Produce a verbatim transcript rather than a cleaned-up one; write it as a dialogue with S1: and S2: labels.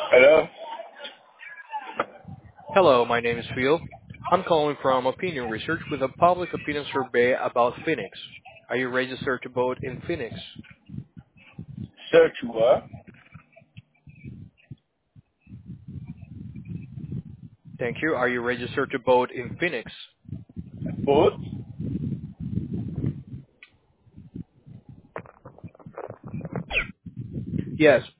S1: Hello?
S2: Hello, my name is Phil. I'm calling from Opinion Research with a public opinion survey about Phoenix. Are you registered to vote in Phoenix?
S1: Search what?
S2: Thank you. Are you registered to vote in Phoenix?
S1: Both?
S2: Yes.